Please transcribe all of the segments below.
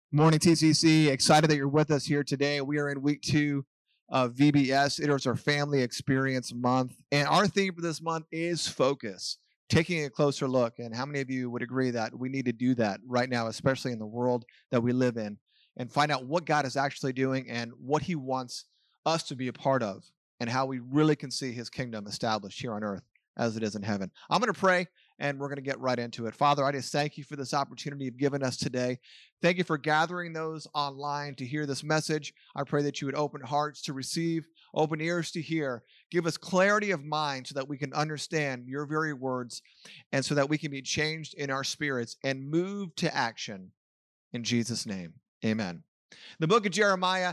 Morning, TCC. Excited that you're with us here today. We are in week 2 of VBS. It is our Family Experience Month. And our theme for this month is focus, taking a closer look. And how many of you would agree that we need to do that right now, especially in the world that we live in, and find out what God is actually doing and what He wants us to be a part of, and how we really can see His kingdom established here on earth as it is in heaven. I'm going to pray, and we're going to get right into it. Father, I just thank you for this opportunity you've given us today. Thank you for gathering those online to hear this message. I pray that you would open hearts to receive, open ears to hear. Give us clarity of mind so that we can understand your very words and so that we can be changed in our spirits and move to action. In Jesus' name, amen. The book of Jeremiah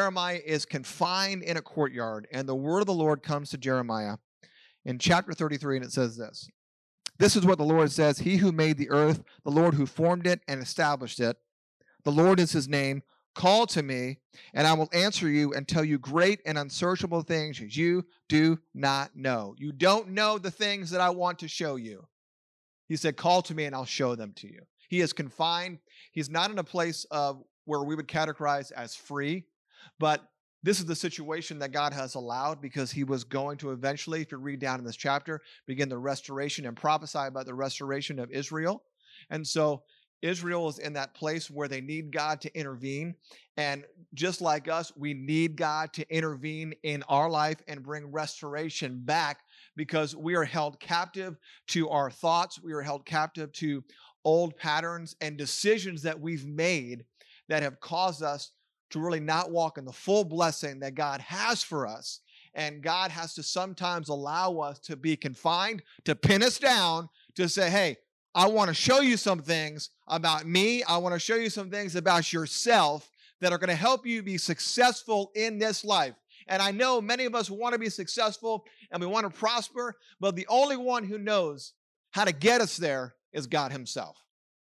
is confined in a courtyard, and the word of the Lord comes to Jeremiah in chapter 33, and it says this. This is what the Lord says: He who made the earth, the Lord who formed it and established it, the Lord is his name. Call to me, and I will answer you and tell you great and unsearchable things you do not know. You don't know the things that I want to show you. He said, call to me and I'll show them to you. He is confined. He's not in a place of where we would categorize as free, but this is the situation that God has allowed because he was going to eventually, if you read down in this chapter, begin the restoration and prophesy about the restoration of Israel. And so Israel is in that place where they need God to intervene. And just like us, we need God to intervene in our life and bring restoration back because we are held captive to our thoughts. We are held captive to old patterns and decisions that we've made that have caused us to really not walk in the full blessing that God has for us. And God has to sometimes allow us to be confined, to pin us down, to say, hey, I want to show you some things about me. I want to show you some things about yourself that are going to help you be successful in this life. And I know many of us want to be successful and we want to prosper, but the only one who knows how to get us there is God himself.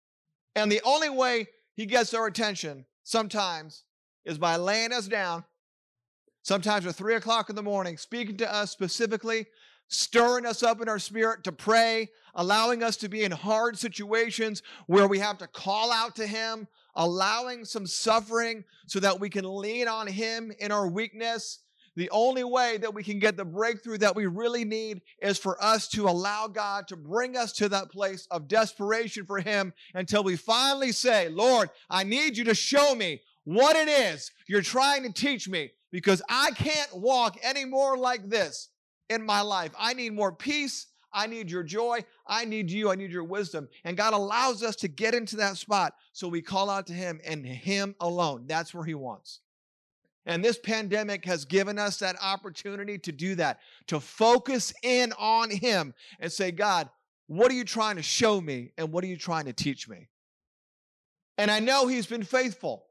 And the only way he gets our attention sometimes is by laying us down, sometimes at 3 o'clock in the morning, speaking to us specifically, stirring us up in our spirit to pray, allowing us to be in hard situations where we have to call out to him, allowing some suffering so that we can lean on him in our weakness. The only way that we can get the breakthrough that we really need is for us to allow God to bring us to that place of desperation for him until we finally say, Lord, I need you to show me what it is you're trying to teach me, because I can't walk anymore like this in my life. I need more peace. I need your joy. I need you. I need your wisdom. And God allows us to get into that spot. So we call out to him and him alone. That's where he wants. And this pandemic has given us that opportunity to do that, to focus in on him and say, God, what are you trying to show me? And what are you trying to teach me? And I know he's been faithful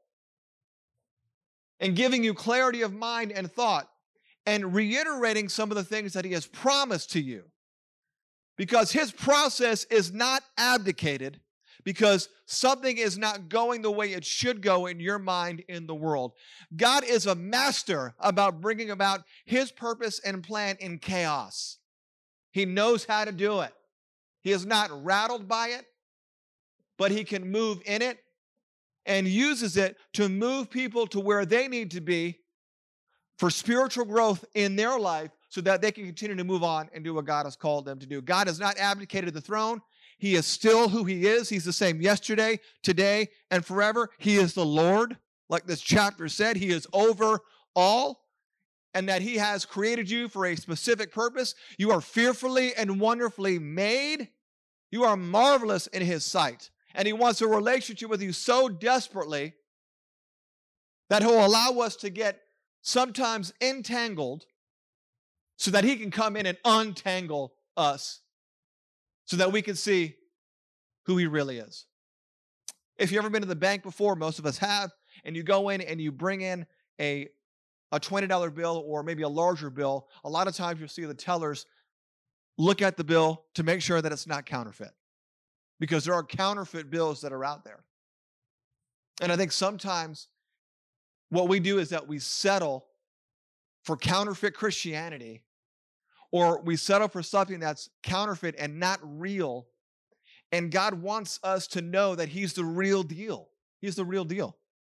in giving you clarity of mind and thought and reiterating some of the things that he has promised to you. Because his process is not abdicated because something is not going the way it should go in your mind in the world. God is a master about bringing about his purpose and plan in chaos. He knows how to do it. He is not rattled by it, but he can move in it and uses it to move people to where they need to be for spiritual growth in their life so that they can continue to move on and do what God has called them to do. God has not abdicated the throne. He is still who he is. He's the same yesterday, today, and forever. He is the Lord, like this chapter said. He is over all, and that he has created you for a specific purpose. You are fearfully and wonderfully made. You are marvelous in his sight. And he wants a relationship with you so desperately that he'll allow us to get sometimes entangled so that he can come in and untangle us so that we can see who he really is. If you've ever been to the bank before, most of us have, and you go in and you bring in a $20 bill or maybe a larger bill, a lot of times you'll see the tellers look at the bill to make sure that it's not counterfeit, because there are counterfeit bills that are out there. And I think sometimes what we do is that we settle for counterfeit Christianity, or we settle for something that's counterfeit and not real. And God wants us to know that he's the real deal. He's the real deal.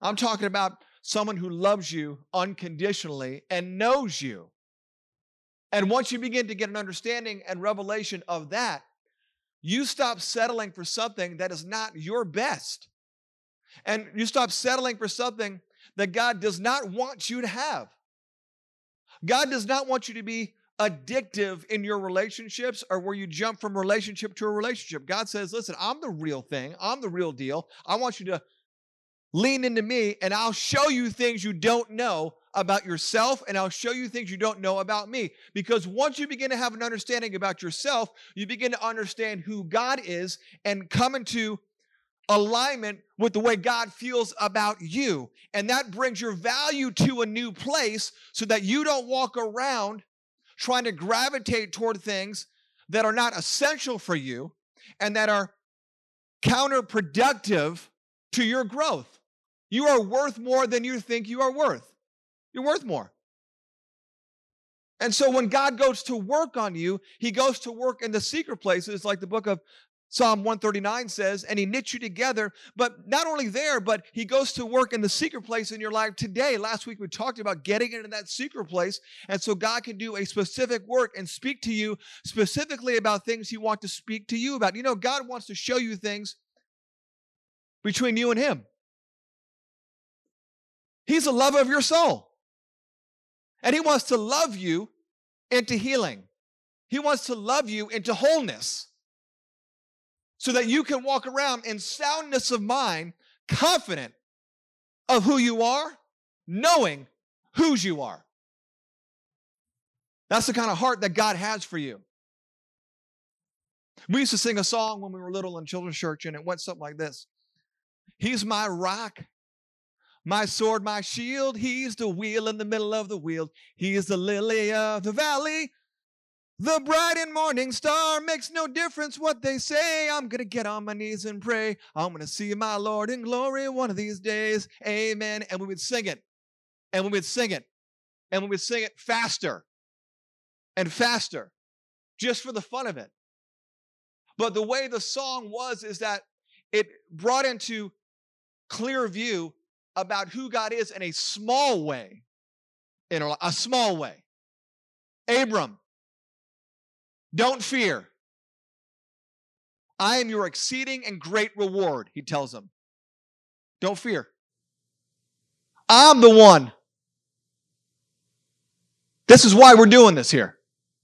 I'm talking about someone who loves you unconditionally and knows you. And once you begin to get an understanding and revelation of that, you stop settling for something that is not your best. And you stop settling for something that God does not want you to have. God does not want you to be addictive in your relationships or where you jump from relationship to a relationship. God says, listen, I'm the real thing. I'm the real deal. I want you to lean into me, and I'll show you things you don't know about yourself, and I'll show you things you don't know about me. Because once you begin to have an understanding about yourself, you begin to understand who God is and come into alignment with the way God feels about you. And that brings your value to a new place so that you don't walk around trying to gravitate toward things that are not essential for you and that are counterproductive to your growth. You are worth more than you think you are worth. You're worth more. And so when God goes to work on you, he goes to work in the secret places, like the book of Psalm 139 says, and he knits you together. But not only there, but he goes to work in the secret place in your life today. Last week we talked about getting into that secret place. And so God can do a specific work and speak to you specifically about things he wants to speak to you about. You know, God wants to show you things between you and him. He's the lover of your soul. And he wants to love you into healing. He wants to love you into wholeness so that you can walk around in soundness of mind, confident of who you are, knowing whose you are. That's the kind of heart that God has for you. We used to sing a song when we were little in children's church, and it went something like this. He's my rock, my sword, my shield. He's the wheel in the middle of the wheel. He is the lily of the valley. The bright and morning star. Makes no difference what they say. I'm going to get on my knees and pray. I'm going to see my Lord in glory one of these days. Amen. And we would sing it. And we would sing it. And we would sing it faster and faster just for the fun of it. But the way the song was is that it brought into clear view about who God is in a small way. In a small way. Abram, don't fear. I am your exceeding and great reward, he tells him. Don't fear. I'm the one. This is why we're doing this here.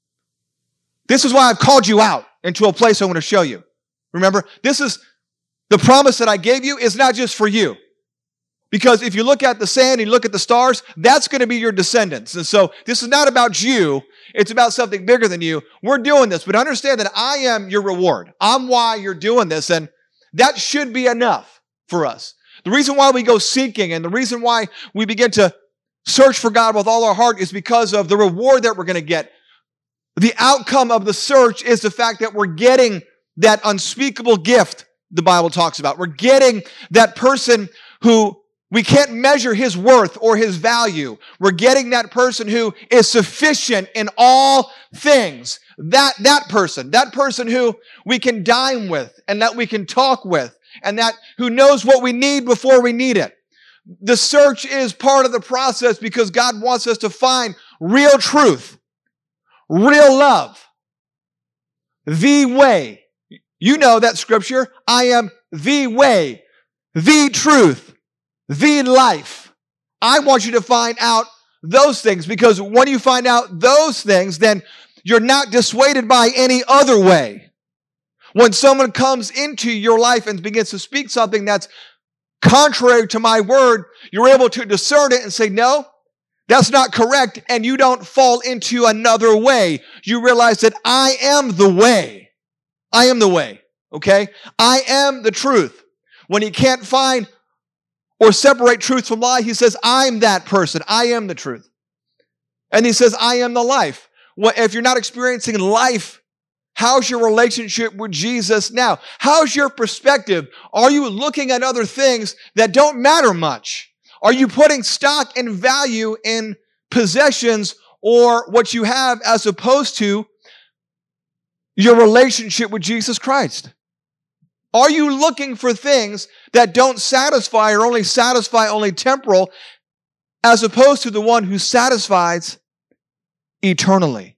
This is why I've called you out into a place I want to show you. Remember, this is the promise that I gave you is not just for you. Because if you look at the sand and you look at the stars, that's going to be your descendants. And so this is not about you. It's about something bigger than you. We're doing this, but understand that I am your reward. I'm why you're doing this, and that should be enough for us. The reason why we go seeking and the reason why we begin to search for God with all our heart is because of the reward that we're going to get. The outcome of the search is the fact that we're getting that unspeakable gift the Bible talks about. We're getting that person who we can't measure his worth or his value. We're getting that person who is sufficient in all things. That person who we can dine with and that we can talk with and that who knows what we need before we need it. The search is part of the process because God wants us to find real truth, real love, the way. You know that scripture. I am the way, the truth, the life. I want you to find out those things because when you find out those things, then you're not dissuaded by any other way. When someone comes into your life and begins to speak something that's contrary to my word, you're able to discern it and say, no, that's not correct. And you don't fall into another way. You realize that I am the way. I am the way. Okay? I am the truth. When he can't find or separate truth from lie, he says, I'm that person. I am the truth. And he says, I am the life. Well, if you're not experiencing life, how's your relationship with Jesus now? How's your perspective? Are you looking at other things that don't matter much? Are you putting stock and value in possessions or what you have as opposed to your relationship with Jesus Christ? Are you looking for things that don't satisfy or only satisfy only temporal, as opposed to the one who satisfies eternally?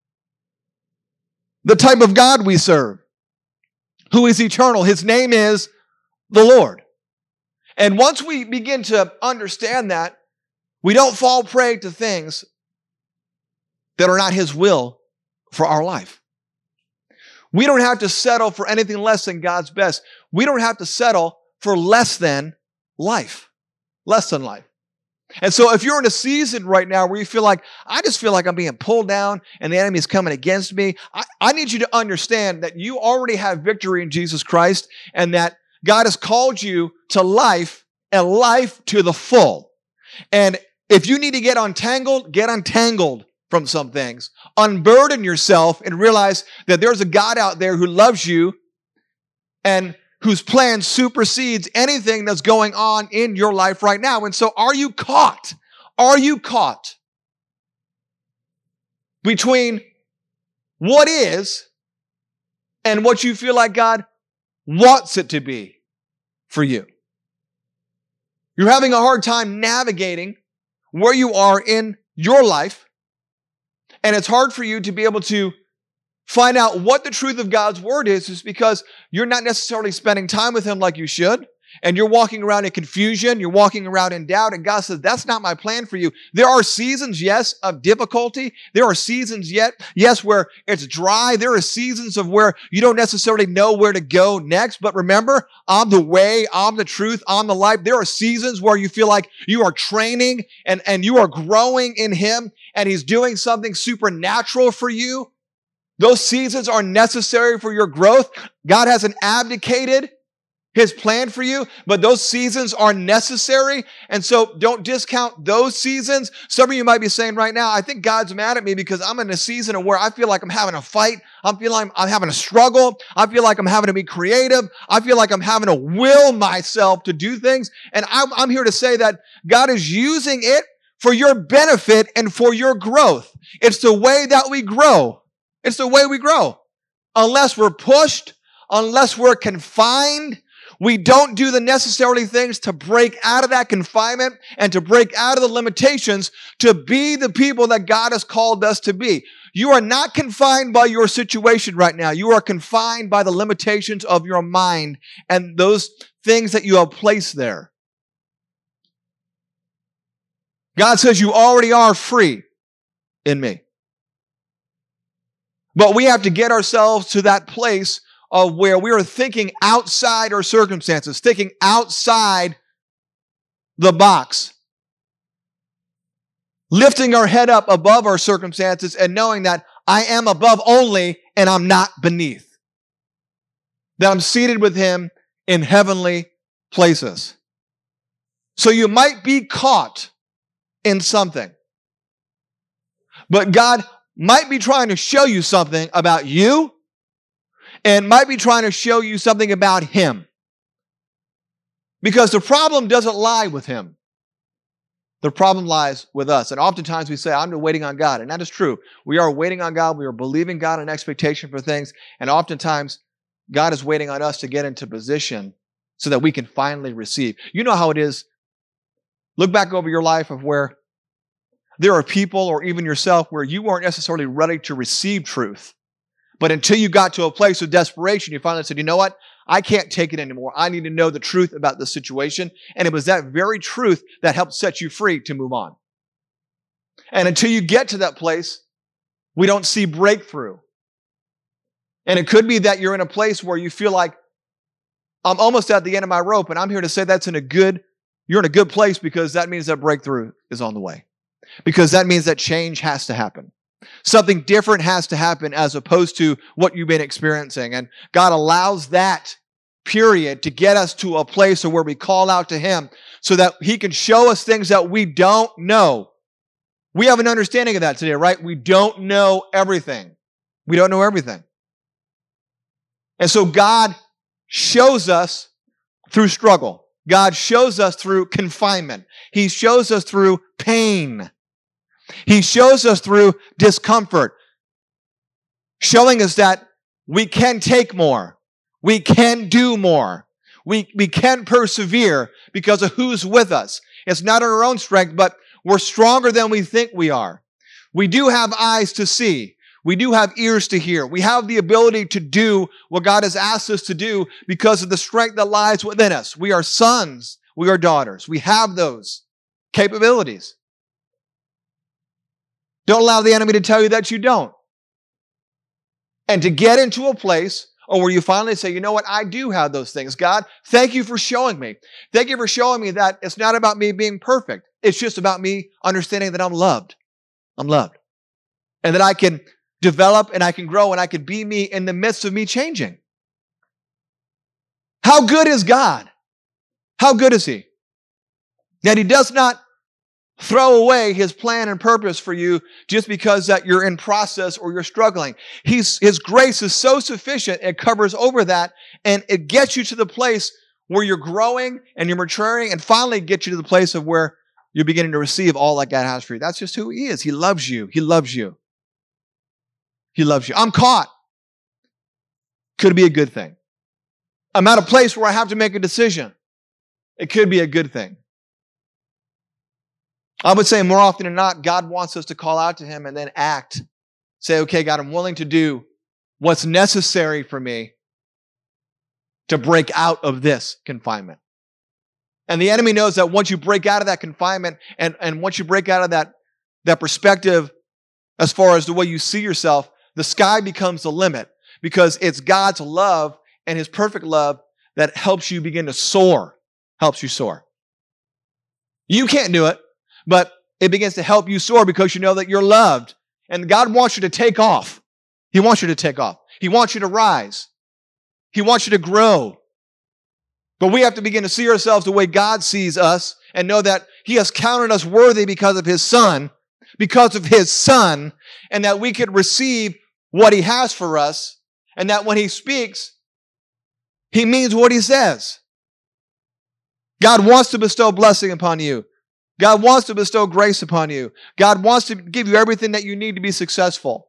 The type of God we serve, who is eternal, his name is the Lord. And once we begin to understand that, we don't fall prey to things that are not his will for our life. We don't have to settle for anything less than God's best. We don't have to settle for less than life. Less than life. And so if you're in a season right now where you feel like, I just feel like I'm being pulled down and the enemy is coming against me, I need you to understand that you already have victory in Jesus Christ and that God has called you to life and life to the full. And if you need to get untangled from some things. Unburden yourself and realize that there's a God out there who loves you and whose plan supersedes anything that's going on in your life right now. And so are you caught? Are you caught between what is and what you feel like God wants it to be for you? You're having a hard time navigating where you are in your life, and it's hard for you to be able to find out what the truth of God's word is because you're not necessarily spending time with him like you should. And you're walking around in confusion. You're walking around in doubt. And God says, that's not my plan for you. There are seasons, yes, of difficulty. There are seasons yes, where it's dry. There are seasons of where you don't necessarily know where to go next. But remember, I'm the way, I'm the truth, I'm the life. There are seasons where you feel like you are training and you are growing in him and he's doing something supernatural for you. Those seasons are necessary for your growth. God hasn't abdicated his plan for you, but those seasons are necessary. And so don't discount those seasons. Some of you might be saying right now, I think God's mad at me because I'm in a season of where I feel like I'm having a fight. I feel like I'm having a struggle. I feel like I'm having to be creative. I feel like I'm having to will myself to do things. And I'm here to say that God is using it for your benefit and for your growth. It's the way that we grow. It's the way we grow. Unless we're pushed, unless we're confined, we don't do the necessary things to break out of that confinement and to break out of the limitations to be the people that God has called us to be. You are not confined by your situation right now. You are confined by the limitations of your mind and those things that you have placed there. God says you already are free in me. But we have to get ourselves to that place of where we are thinking outside our circumstances, thinking outside the box, lifting our head up above our circumstances and knowing that I am above only and I'm not beneath, that I'm seated with him in heavenly places. So you might be caught in something, but God might be trying to show you something about you and might be trying to show you something about him. Because the problem doesn't lie with him. The problem lies with us. And oftentimes we say, I'm waiting on God. And that is true. We are waiting on God. We are believing God in expectation for things. And oftentimes God is waiting on us to get into position so that we can finally receive. You know how it is. Look back over your life of where there are people or even yourself where you weren't necessarily ready to receive truth. But until you got to a place of desperation, you finally said, you know what? I can't take it anymore. I need to know the truth about this situation. And it was that very truth that helped set you free to move on. And until you get to that place, we don't see breakthrough. And it could be that you're in a place where you feel like, I'm almost at the end of my rope, and I'm here to say you're in a good place because that means that breakthrough is on the way. Because that means that change has to happen. Something different has to happen as opposed to what you've been experiencing. And God allows that period to get us to a place where we call out to him so that he can show us things that we don't know. We have an understanding of that today, right? We don't know everything. We don't know everything. And so God shows us through struggle. God shows us through confinement. He shows us through pain. He shows us through discomfort, showing us that we can take more. We can do more. We can persevere because of who's with us. It's not in our own strength, but we're stronger than we think we are. We do have eyes to see. We do have ears to hear. We have the ability to do what God has asked us to do because of the strength that lies within us. We are sons. We are daughters. We have those capabilities. Don't allow the enemy to tell you that you don't. And to get into a place or where you finally say, you know what, I do have those things. God, thank you for showing me. Thank you for showing me that it's not about me being perfect. It's just about me understanding that I'm loved. I'm loved. And that I can develop and I can grow and I can be me in the midst of me changing. How good is God? How good is He? That He does not throw away His plan and purpose for you just because that you're in process or you're struggling. His grace is so sufficient, it covers over that, and it gets you to the place where you're growing and you're maturing and finally gets you to the place of where you're beginning to receive all that God has for you. That's just who He is. He loves you. He loves you. He loves you. I'm caught. Could be a good thing. I'm at a place where I have to make a decision. It could be a good thing. I would say more often than not, God wants us to call out to Him and then act. Say, okay, God, I'm willing to do what's necessary for me to break out of this confinement. And the enemy knows that once you break out of that confinement and once you break out of that perspective as far as the way you see yourself, the sky becomes the limit because it's God's love and His perfect love that helps you begin to soar, helps you soar. You can't do it. But it begins to help you soar because you know that you're loved. And God wants you to take off. He wants you to take off. He wants you to rise. He wants you to grow. But we have to begin to see ourselves the way God sees us and know that He has counted us worthy because of His Son, and that we could receive what He has for us, and that when He speaks, He means what He says. God wants to bestow blessing upon you. God wants to bestow grace upon you. God wants to give you everything that you need to be successful.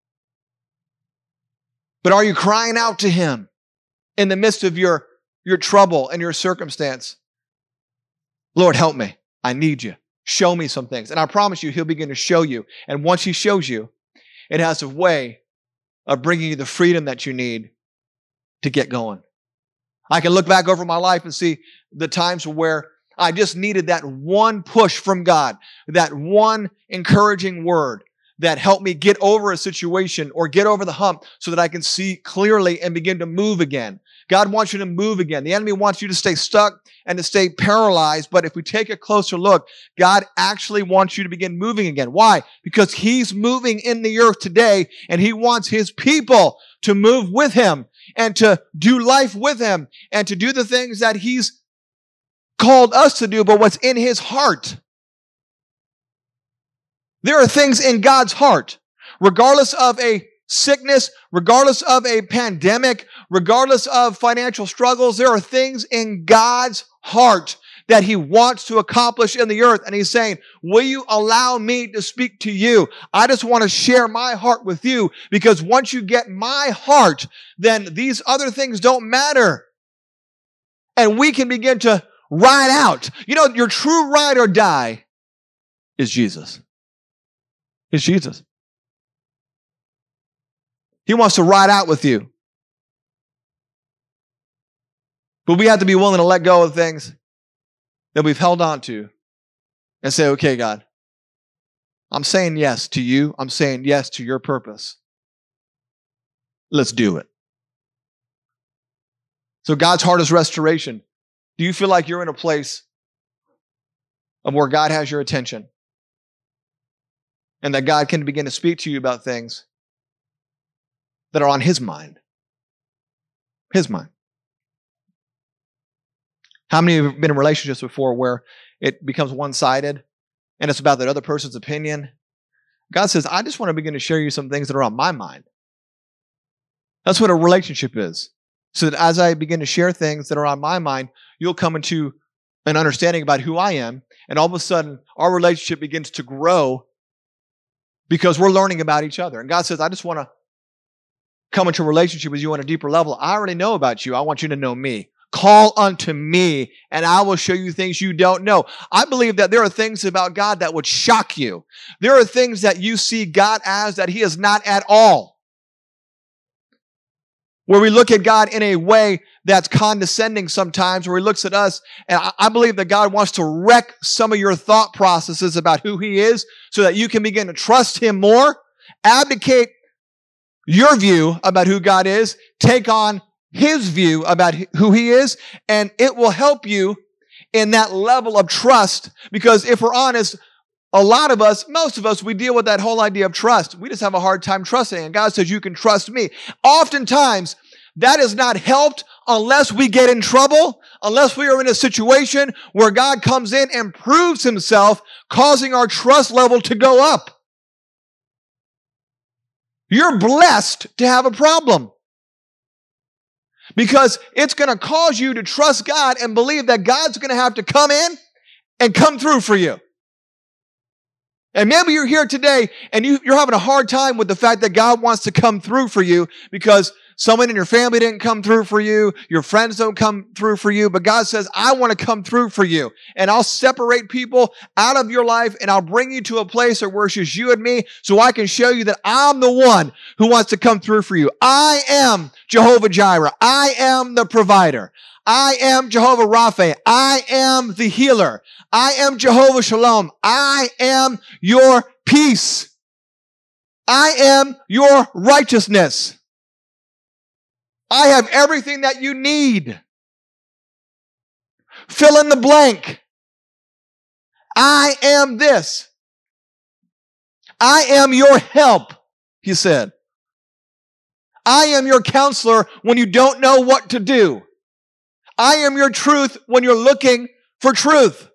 But are you crying out to Him in the midst of your trouble and your circumstance? Lord, help me. I need you. Show me some things. And I promise you, He'll begin to show you. And once He shows you, it has a way of bringing you the freedom that you need to get going. I can look back over my life and see the times where I just needed that one push from God, that one encouraging word that helped me get over a situation or get over the hump so that I can see clearly and begin to move again. God wants you to move again. The enemy wants you to stay stuck and to stay paralyzed. But if we take a closer look, God actually wants you to begin moving again. Why? Because He's moving in the earth today and He wants His people to move with Him and to do life with Him and to do the things that He's called us to do, but what's in His heart. There are things in God's heart, regardless of a sickness, regardless of a pandemic, regardless of financial struggles, there are things in God's heart that He wants to accomplish in the earth. And He's saying, will you allow me to speak to you? I just want to share my heart with you because once you get my heart, then these other things don't matter. And we can begin to ride out. You know, your true ride or die is Jesus. It's Jesus. He wants to ride out with you. But we have to be willing to let go of things that we've held on to and say, okay, God, I'm saying yes to you. I'm saying yes to your purpose. Let's do it. So God's heart is restoration. Do you feel like you're in a place of where God has your attention and that God can begin to speak to you about things that are on His mind? His mind. How many have been in relationships before where it becomes one-sided and it's about that other person's opinion? God says, I just want to begin to share you some things that are on my mind. That's what a relationship is. So that as I begin to share things that are on my mind, you'll come into an understanding about who I am, and all of a sudden, our relationship begins to grow because we're learning about each other. And God says, I just want to come into a relationship with you on a deeper level. I already know about you. I want you to know me. Call unto me, and I will show you things you don't know. I believe that there are things about God that would shock you. There are things that you see God as that he is not at all. Where we look at God in a way that's condescending sometimes, where he looks at us, and I believe that God wants to wreck some of your thought processes about who he is so that you can begin to trust him more, abdicate your view about who God is, take on his view about who he is, and it will help you in that level of trust. Because if we're honest, a lot of us, most of us, we deal with that whole idea of trust. We just have a hard time trusting. And God says, you can trust me. Oftentimes, that is not helped unless we get in trouble, unless we are in a situation where God comes in and proves himself, causing our trust level to go up. You're blessed to have a problem. Because it's going to cause you to trust God and believe that God's going to have to come in and come through for you. And maybe you're here today and you're having a hard time with the fact that God wants to come through for you because someone in your family didn't come through for you, your friends don't come through for you, but God says, I want to come through for you. And I'll separate people out of your life and I'll bring you to a place where it's just you and me so I can show you that I'm the one who wants to come through for you. I am Jehovah Jireh. I am the provider. I am Jehovah Rapha. I am the healer. I am Jehovah Shalom. I am your peace. I am your righteousness. I have everything that you need. Fill in the blank. I am this. I am your help, he said. I am your counselor when you don't know what to do. I am your truth when you're looking for truth.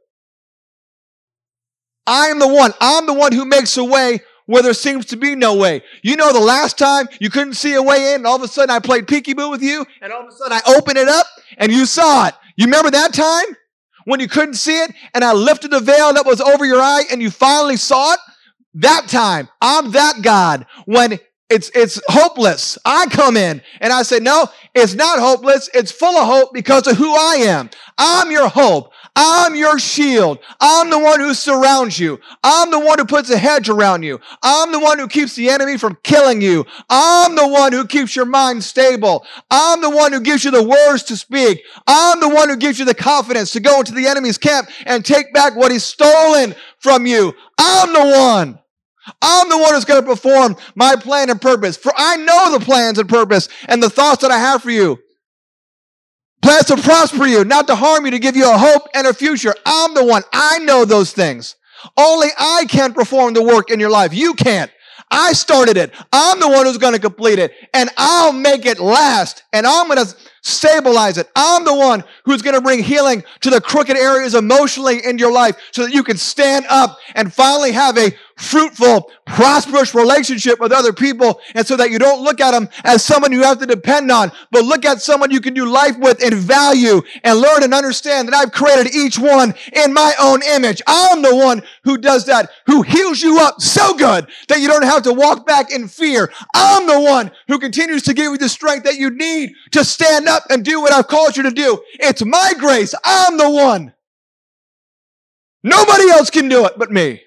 I am the one. I'm the one who makes a way where there seems to be no way. You know, the last time you couldn't see a way in, and all of a sudden I played peekaboo with you, and all of a sudden I opened it up, and you saw it. You remember that time when you couldn't see it, and I lifted the veil that was over your eye, and you finally saw it? That time, I'm that God. When it's hopeless, I come in, and I say, no, it's not hopeless. It's full of hope because of who I am. I'm your hope. I'm your shield. I'm the one who surrounds you. I'm the one who puts a hedge around you. I'm the one who keeps the enemy from killing you. I'm the one who keeps your mind stable. I'm the one who gives you the words to speak. I'm the one who gives you the confidence to go into the enemy's camp and take back what he's stolen from you. I'm the one. I'm the one who's going to perform my plan and purpose. For I know the plans and purpose and the thoughts that I have for you. Plans to prosper you, not to harm you, to give you a hope and a future. I'm the one. I know those things. Only I can perform the work in your life. You can't. I started it. I'm the one who's going to complete it. And I'll make it last. And I'm going to stabilize it. I'm the one who's going to bring healing to the crooked areas emotionally in your life so that you can stand up and finally have a fruitful, prosperous relationship with other people, and so that you don't look at them as someone you have to depend on, but look at someone you can do life with and value and learn and understand that I've created each one in my own image. I'm the one who does that, who heals you up so good that you don't have to walk back in fear. I'm the one who continues to give you the strength that you need to stand up and do what I've called you to do. It's my grace. I'm the one. Nobody else can do it but me.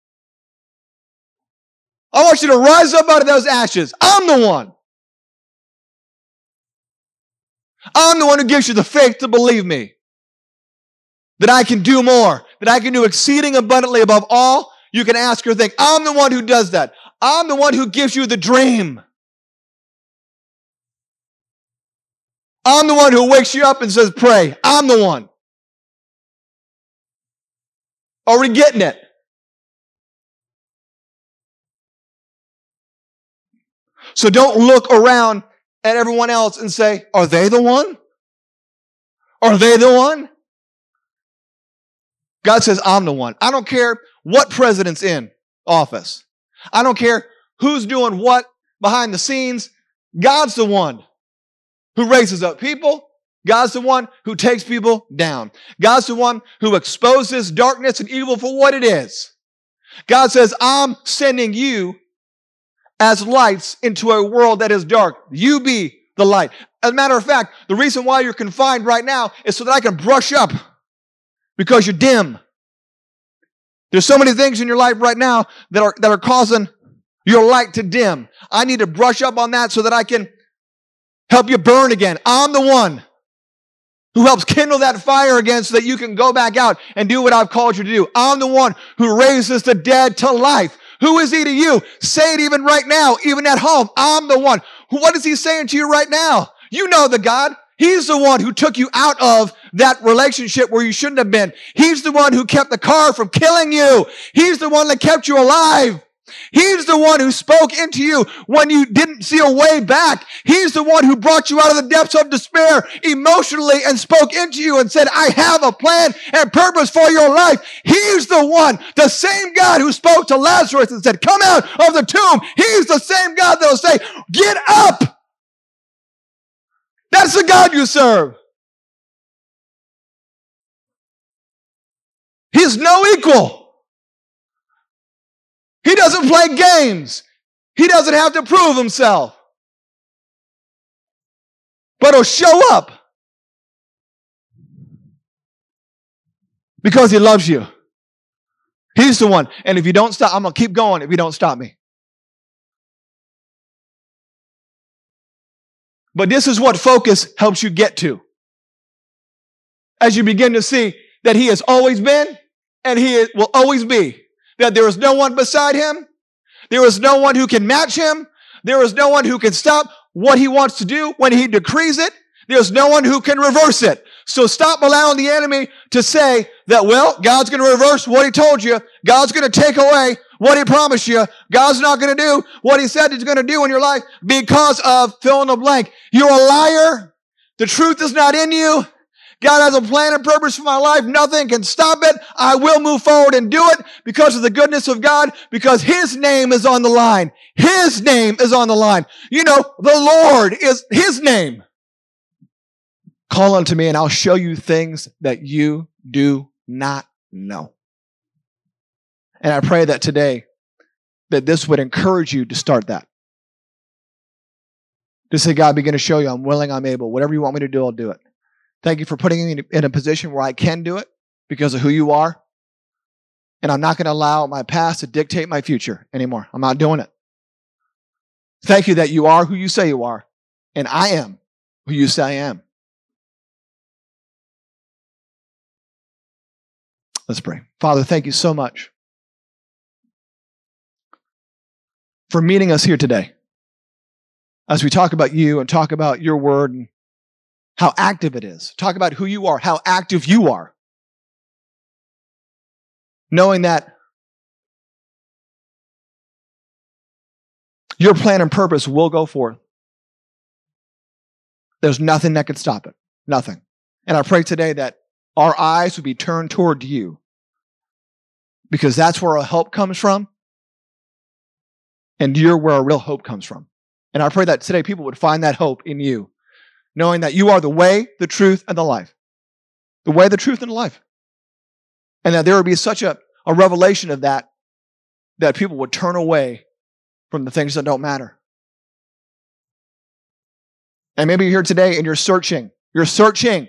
I want you to rise up out of those ashes. I'm the one. I'm the one who gives you the faith to believe me. That I can do more. That I can do exceeding abundantly above all you can ask or think. I'm the one who does that. I'm the one who gives you the dream. I'm the one who wakes you up and says, pray. I'm the one. Are we getting it? So don't look around at everyone else and say, are they the one? Are they the one? God says, I'm the one. I don't care what president's in office. I don't care who's doing what behind the scenes. God's the one who raises up people. God's the one who takes people down. God's the one who exposes darkness and evil for what it is. God says, I'm sending you as lights into a world that is dark. You be the light. As a matter of fact, the reason why you're confined right now is so that I can brush up because you're dim. There's so many things in your life right now that are causing your light to dim. I need to brush up on that so that I can help you burn again. I'm the one who helps kindle that fire again so that you can go back out and do what I've called you to do. I'm the one who raises the dead to life. Who is he to you? Say it even right now, even at home. I'm the one. What is he saying to you right now? You know the God. He's the one who took you out of that relationship where you shouldn't have been. He's the one who kept the car from killing you. He's the one that kept you alive. He's the one who spoke into you when you didn't see a way back. He's the one who brought you out of the depths of despair emotionally and spoke into you and said, I have a plan and purpose for your life. He's the one, the same God who spoke to Lazarus and said, come out of the tomb. He's the same God that will say, get up. That's the God you serve. He's no equal. He doesn't play games. He doesn't have to prove himself. But he'll show up because he loves you. He's the one. And if you don't stop, I'm going to keep going if you don't stop me. But this is what focus helps you get to. As you begin to see that he has always been and he will always be. That there is no one beside him. There is no one who can match him. There is no one who can stop what he wants to do when he decrees it. There's no one who can reverse it. So stop allowing the enemy to say that, well, God's going to reverse what he told you. God's going to take away what he promised you. God's not going to do what he said he's going to do in your life because of fill in the blank. You're a liar. The truth is not in you. God has a plan and purpose for my life. Nothing can stop it. I will move forward and do it because of the goodness of God, because his name is on the line. His name is on the line. You know, the Lord is his name. Call unto me and I'll show you things that you do not know. And I pray that today that this would encourage you to start that. To say, God, begin to show you I'm willing, I'm able. Whatever you want me to do, I'll do it. Thank you for putting me in a position where I can do it because of who you are. And I'm not going to allow my past to dictate my future anymore. I'm not doing it. Thank you that you are who you say you are. And I am who you say I am. Let's pray. Father, thank you so much for meeting us here today. As we talk about you and talk about your word and how active it is. Talk about who you are, how active you are. Knowing that your plan and purpose will go forth. There's nothing that could stop it. Nothing. And I pray today that our eyes would be turned toward you. Because that's where our help comes from. And you're where our real hope comes from. And I pray that today people would find that hope in you. Knowing that you are the way, the truth, and the life. The way, the truth, and the life. And that there would be such a revelation of that people would turn away from the things that don't matter. And maybe you're here today and you're searching. You're searching.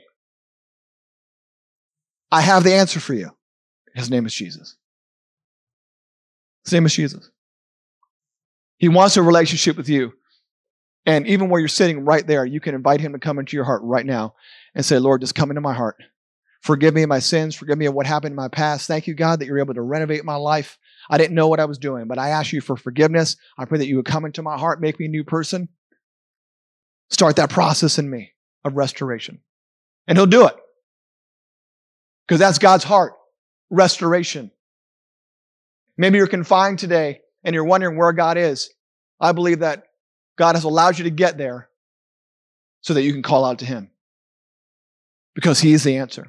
I have the answer for you. His name is Jesus. His name is Jesus. He wants a relationship with you. And even where you're sitting right there, you can invite him to come into your heart right now and say, Lord, just come into my heart. Forgive me of my sins. Forgive me of what happened in my past. Thank you, God, that you're able to renovate my life. I didn't know what I was doing, but I ask you for forgiveness. I pray that you would come into my heart, make me a new person. Start that process in me of restoration. And he'll do it. Because that's God's heart. Restoration. Maybe you're confined today and you're wondering where God is. I believe that God has allowed you to get there so that you can call out to him. Because he is the answer.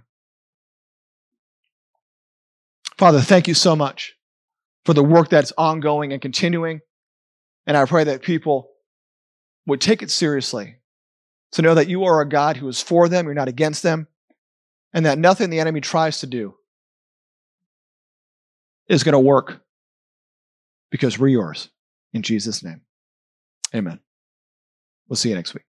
Father, thank you so much for the work that's ongoing and continuing. And I pray that people would take it seriously to know that you are a God who is for them, you're not against them, and that nothing the enemy tries to do is going to work because we're yours. In Jesus' name. Amen. We'll see you next week.